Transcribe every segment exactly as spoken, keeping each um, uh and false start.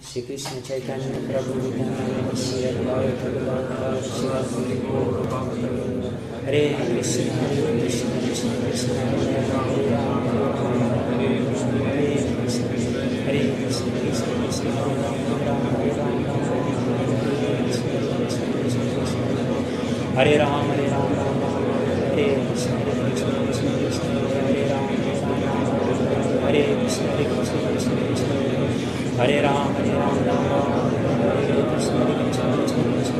Shri Krishna Chaitanya Prabhu Nityananda Shri Advaita Gadadhara Shri Gaura Hare Krishna Hare Krishna Krishna Krishna Hare Ram Hare Krishna Hare Krishna Hare Krishna Krishna Krishna Hare Ram Hare Ram Hare Ram Hare Ram Hare Krishna Hare Krishna Krishna Krishna Hare Ram Hare Krishna Hare Krishna Krishna Krishna Hare Ram Hare Ram Ram Ram Hare Krishna Hare Krishna Krishna Krishna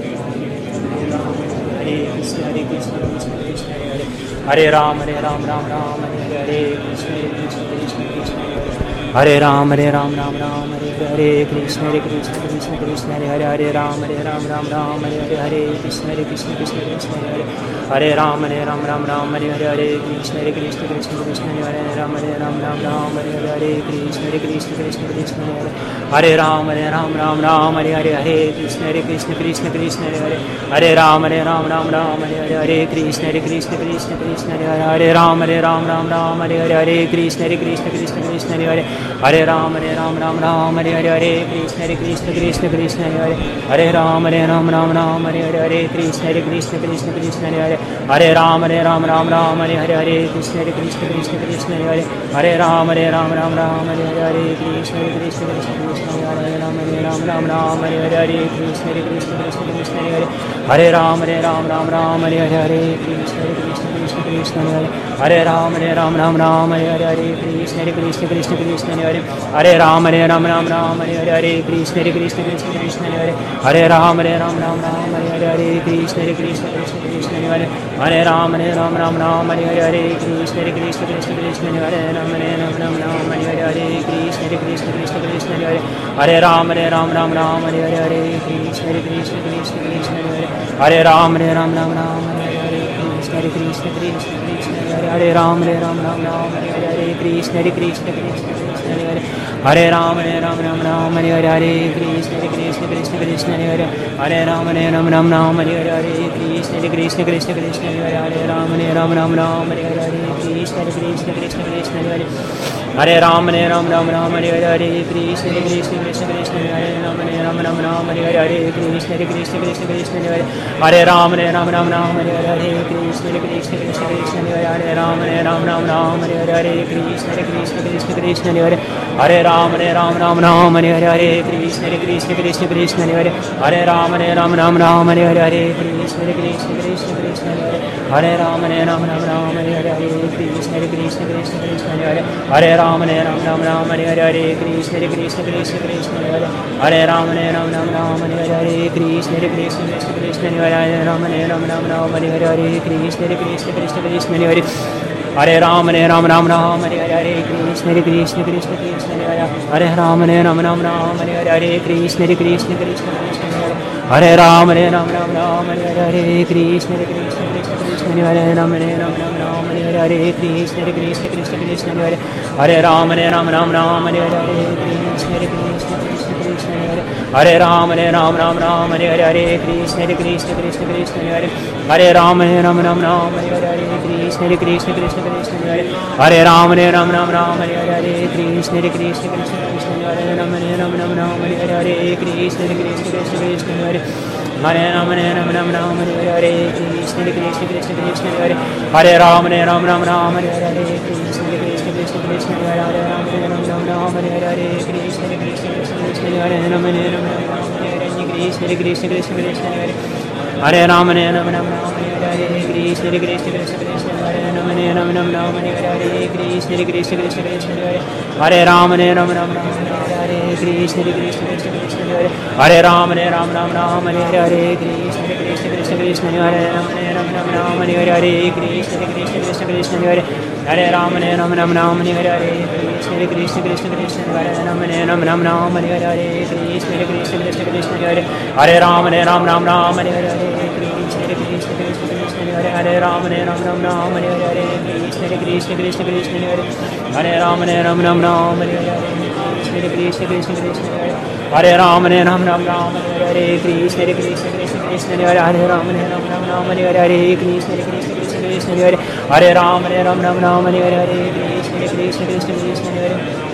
Hare Krishna Hare Krishna Krishna Krishna Hare Ram Hare Ram Ram Ram Hare Krishna Hare Krishna Krishna Krishna Hare Ram Hare Ram Ram Ram Hare Krishna Hare Krishna Krishna Krishna Hare Hare Ram Hare Ram Ram Ram Hare Krishna Hare Krishna Krishna Krishna Hare Ram Hare Ram Ram Ram Hare Krishna Hare Krishna Krishna Krishna Hare Ram Hare Ram Ram Ram Hare Krishna Hare Krishna Krishna Krishna Hare Ram Hare Ram Ram Ram Hare Krishna Hare Krishna Krishna Krishna Hare Ram Hare Ram Ram Ram Hare Krishna Hare Krishna Krishna Krishna Hare Ram Hare Ram Ram Ram Hare Krishna Hare Krishna Krishna Krishna Hare Ram Hare Ram Ram Ram Hare Krishna Hare Krishna Krishna Krishna Hare Ram Hare Ram Ram Ram Hare Krishna Hare Krishna Krishna Krishna Hare Ram Hare Ram Ram Ram Hare Krishna Hare Krishna Krishna Krishna Hare Ram Hare Ram Ram Ram Hare Krishna Hare Krishna Krishna Krishna Hare Ram Hare Ram Ram Ram Hare Krishna Hare Krishna Krishna Krishna Hare Ram Hare Ram Ram Ram Hare Krishna Hare Krishna Krishna Krishna Hare Ram Hare Ram Ram Ram Hare Krishna Hare Krishna Krishna Krishna Hare Ram Hare Ram Ram Ram Hare Krishna Hare Krishna Krishna Krishna Hare Ram Hare Ram Ram Ram Hare Krishna Hare Krishna Krishna Krishna Hare Ram Hare Ram Ram Ram Hare Krishna Hare Krishna Krishna Krishna Hare Ram Hare Ram Ram Ram Hare Krishna Hare Krishna Krishna Krishna Hare Ram Hare Ram Ram Ram Hare Krishna Hare Krishna Krishna Krishna Hare Ram Hare Ram Ram Ram Hare Krishna Hare Krishna Krishna Krishna Hare Ram Hare Ram Ram Ram Hare Krishna Hare Krishna Krishna Krishna Hare Ram Hare Ram Ram Ram Hare Krishna Hare Krishna Krishna Krishna Hare Ram Hare Ram Ram Ram Hare Krishna Hare Krishna Krishna Krishna Hare Ram Hare Ram Ram Ram Hare Krishna Hare Krishna Krishna Krishna Hare Ram Hare Ram Ram Ram Hare Krishna Hare Krishna Krishna Krishna Hare Ram Hare Ram Ram Ram Hare Krishna Hare Krishna Krishna Krishna Hare Ram Hare Ram Ram Ram Hare Krishna Hare Krishna Krishna Krishna Hare Ram Hare Ram Ram Ram Hare Krishna Hare Krishna Krishna Krishna Hare Ram Hare Ram Ram Ram Hare Krishna Hare Krishna Krishna Krishna Hare Ram Hare Ram Ram Ram Hare Krishna Hare Krishna Krishna Krishna Hare Ram Hare Ram Ram Ram Hare Krishna Hare Krishna Krishna Krishna Hare Ram Hare Ram Ram Ram Hare Krishna Hare Krishna Krishna Krishna Hare Ram Hare Ram Ram Ram Hare Krishna Hare Krishna Krishna Krishna Hare Ram Hare Ram Ram Ram Hare Krishna Hare Krishna Krishna Krishna Hare Ram Hare Ram Ram Ram Hare Krishna Hare Krishna Krishna Krishna Hare Ram Hare Ram Ram Ram Hare Krishna Hare Krishna Krishna Krishna Hare Ram Hare Ram Ram Ram Hare Krishna Hare Krishna Krishna Krishna Hare Ram Hare Ram Ram Ram Hare Krishna Hare Krishna Krishna Krishna Hare Ram Hare Ram Ram Ram Hare Krishna Hare Krishna Krishna Krishna Hare Ram Hare Ram Ram Ram Hare Krishna Hare Krishna Krishna Krishna Hare Ram Hare Ram Ram Ram Hare Krishna Hare Krishna Krishna Krishna Hare Ram Hare Ram Ram Ram Hare Krishna Hare Krishna Krishna Krishna Hare Ram Hare Ram Ram Ram Hare Krishna Hare Krishna Krishna Krishna Hare Hare Ram Hare Ram Ram Ram Hare Krishna Hare Krishna Krishna Krishna Hare Ram Hare Ram Ram Ram Hare Krishna Hare Krishna Krishna Krishna Hare Ram Hare Ram Ram Ram Hare Krishna Hare Krishna Krishna Krishna Hare Ram Hare Ram Ram Ram Hare Krishna Hare Krishna Krishna Krishna Hare Ram Hare Ram Ram Ram Hare Krishna Hare Krishna Krishna Krishna Hare Ram Hare Ram Ram Ram Hare Krishna Hare Krishna Krishna Krishna Hare Ram Hare Ram Ram Ram Hare Krishna Hare Krishna Krishna Krishna Hare Ram Hare Ram Ram Ram Hare Krishna Hare Krishna Krishna Krishna Hare Ram Hare Ram Ram Ram Hare Krishna Hare Krishna Krishna Krishna Hare Ram Hare Ram Ram Ram Hare Krishna Hare Krishna Krishna Krishna Hare Ram Hare Ram Ram Ram Hare Krishna Hare Krishna Krishna Krishna Hare Ram Hare Ram Ram Ram Hare Krishna Hare Krishna Krishna Krishna Hare Ram Hare Ram Ram Ram Hare Krishna Hare Krishna Krishna Krishna Hare Ram Hare Ram Ram Ram Hare Krishna Hare Krishna Krishna Krishna Hare Ram Hare Ram Ram Ram Hare Krishna Hare Krishna Krishna Krishna Hare Ram Hare Ram Ram Ram Hare Krishna Hare Krishna Krishna Krishna Hare Ram Hare Ram Ram Ram Hare Krishna Hare Krishna Krishna Krishna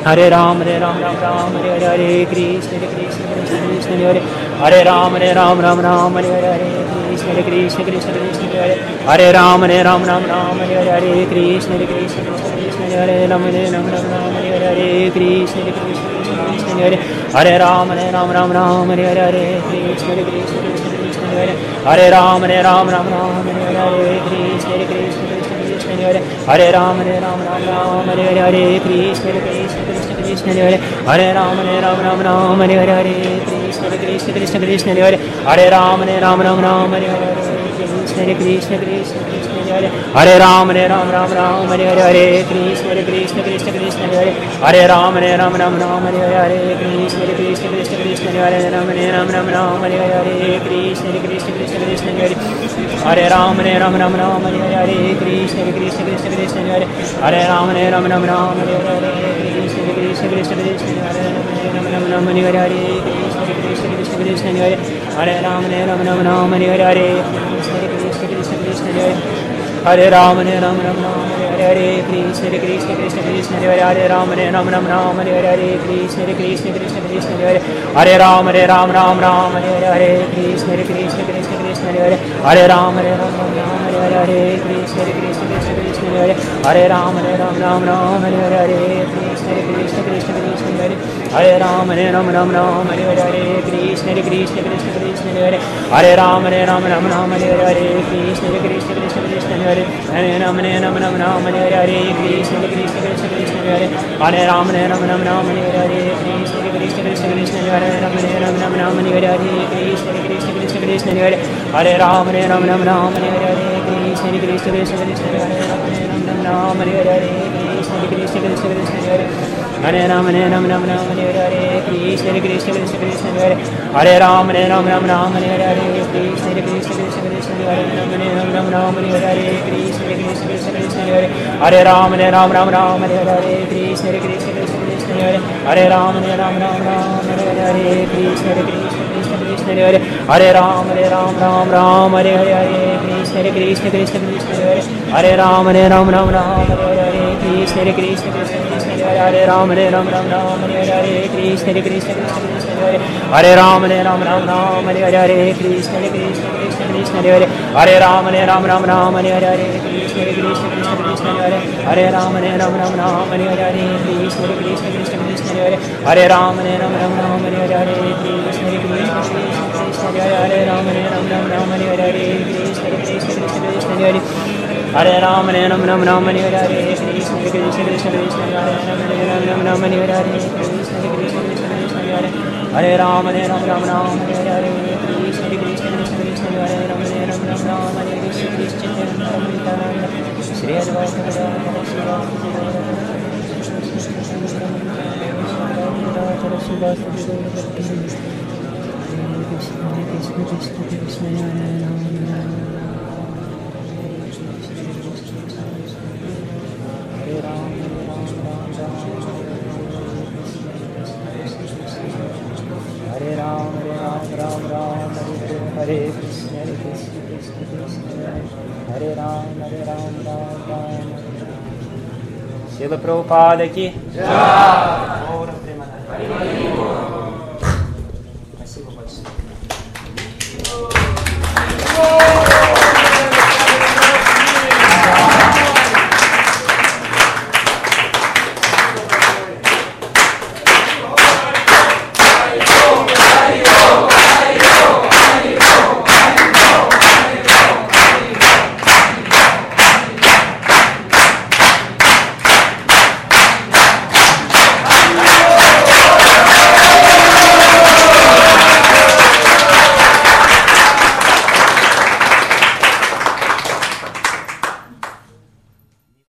Hare Ram, Hare Ram, Ram Ram, Hare Hare, Hare Krishna, Hare Krishna, Krishna Krishna, Hare Hare Ram, Hare Ram, Ram Ram, Hare Hare, Hare Krishna, Hare Krishna, Krishna Krishna, Hare Hare Ram, Hare Ram, Ram Ram, Hare Hare, Hare Krishna, Hare Krishna, Krishna Krishna, Hare Ram, Hare Ram, Ram Ram, Hare Hare, Hare Krishna, Hare Krishna, Krishna Krishna, Hare Hare Ram, Hare Ram, Ram Ram, Hare Hare, Hare Krishna, Hare Krishna, Krishna Krishna, Hare Hare Ram, Hare Ram, Ram Ram, Hare Hare, Hare Krishna, Hare Krishna, Krishna Krishna, Hare Hare Ram, Hare Ram, Ram Ram, Hare Hare, Hare Krishna, Hare Krishna, Krishna Krishna, Hare Hare Ram, Hare Ram, Ram Ram, Hare Hare, Hare Krishna, Hare Krishna, Krishna Krishna, Hare Hare Ram, Hare Ram, Ram Ram, Hare Hare, Krishna, Hare Krishna, Krishna Krishna, Hare Hare Ram, Hare Ram, Ram Ram, Hare Hare, Hare Krishna, Hare Krishna, Krishna Krishna, Hare Hare Ram, Hare Ram, Ram Ram, Hare Hare, Hare Krishna, Hare Krishna, Krishna Krishna, Hare Ram, Hare Ram, Ram Ram, Hare Hare, Hare Krishna, Hare Krishna, Krishna Krishna, Hare Hare Ram, Hare Ram, Ram Ram, Hare Hare, Hare Krishna, Hare Krishna, Krishna Krishna, Hare Hare Ram, Hare Ram, Ram Ram, Hare Hare, Hare Krishna, Hare Krishna, Krishna Krishna, Hare Ram, Ram Ram, Hare Hare, Hare Krishna, Hare Krishna, Krishna Krishna, Hare Hare Ram, Hare Ram, Ram Ram, Hare Hare, Hare Krishna, Hare Krishna, Krishna Krishna, Hare Hare Ram, Hare Ram, Ram Ram, Hare Hare, Hare Krishna, Hare Krishna, Krishna Krishna, Hare Hare Ram, Hare Ram, Ram Ram, Hare Hare, Hare Krishna, Hare Krishna, Krishna Krishna, Hare Hare Ram, Hare Ram, Ram Ram, Hare Hare, Hare Krishna, Hare Krishna, Krishna Krishna, Hare Hare Ram, Hare Ram, Ram Ram, Hare Hare, Hare Krishna, Hare Krishna, Krishna Krishna, Hare Hare Ram, Hare Ram, Ram Ram, Hare Hare, Hare Krishna, Hare Krishna, Krishna Krishna, Hare Hare Ram, Hare Ram, Ram Ram, Hare Hare, Hare Krishna, Hare Krishna, Krishna Krishna, Hare Hare Ram, Hare Ram, Ram Ram, Hare Hare, Hare Krishna, Hare Krishna, Krishna Krishna, Hare Hare Ram, Hare Ram, Ram Ram, Hare Hare, Hare Krishna, Hare Krishna, Krishna Krishna, Hare Hare Ram, Hare Ram, Ram Ram, Hare Hare, Hare Krishna, Hare Krishna, Krishna Krishna, Hare Hare Ram, Hare Ram, Ram Ram, Hare Hare, Hare Krishna, Hare Krishna, Krishna Krishna, Hare Hare Ram, Hare Ram, Ram Ram, Hare Hare, Hare Krishna, Hare Krishna, Krishna Krishna, Hare Hare Ram, Hare Ram, Ram Ram, Hare Hare, Hare Krishna, Hare Krishna, Krishna Krishna, Hare Hare Ram, Hare Ram, Ram Ram, Hare Hare, Hare Krishna, Hare Krishna, Krishna Krishna, Hare Hare Ram, Hare Ram, Ram Ram, Hare Hare, Hare Krishna, Hare Krishna, Krishna Krishna, Hare Ram, Hare Ram, Ram Ram, Hare Hare, Hare Krishna, Hare Krishna, Krishna Krishna, Hare Hare Ram, Hare Ram, Ram Ram, Hare Hare, Hare Krishna, Hare Krishna, Krishna Krishna, Hare Hare Ram, Hare Ram, Ram Ram, Hare Hare, Hare Krishna, Hare Krishna, Krishna Krishna, Hare Hare Ram, Hare Ram, Ram Ram, Hare Hare, Hare Krishna, Hare Krishna, Krishna Krishna, Hare Hare Ram, Hare Ram, Ram Ram, Hare Hare, Hare Krishna, Hare Krishna, Krishna Krishna, Hare Hare Ram, Hare Ram, Ram Ram, Hare Hare, Hare Krishna, Hare Krishna, Krishna Krishna, Hare Hare Ram, Hare Ram, Ram Ram, Hare Hare, Hare Krishna, Hare Krishna, Krishna Krishna, Hare Hare Ram, Hare Ram, Ram Ram, Hare Hare, Hare Krishna, Hare Krishna, Krishna Krishna, Hare Hare Ram, Hare Ram, Ram Ram, Hare Hare, Hare Krishna, Hare Krishna, Krishna Krishna, Hare Hare Ram, Hare Ram, Ram Ram, Hare Hare, Hare Krishna, Hare Krishna, Krishna Krishna, Hare Hare Ram, Hare Ram, Ram Ram, Hare Hare, Hare Krishna, Hare Krishna, Krishna Krishna, Hare Hare Ram, Hare Ram, Ram Ram, Hare Hare, Hare Krishna, Hare Krishna, Krishna Krishna, Hare Hare Ram, Ram Ram, Hare Hare, Hare Krishna, Hare Krishna, Krishna Krishna, Hare Hare Ram, Hare Ram, Ram Ram, Hare Hare, Hare Krishna, Hare Krishna, Krishna Krishna, Hare Ram, Hare Ram, Ram Ram, Hare Krishna, Krishna Krishna, Shri Advaita Gadadhara Shiva Krishna, Krishna Krishna, Hare Ram, Hare Ram, Hare Ram, Ram Ram, Ram Hare Krishna, Hare Krishna, Krishna Krishna, Hare Ram, Hare Ram, Ram Ram. Srila Prabhupada ki Jai.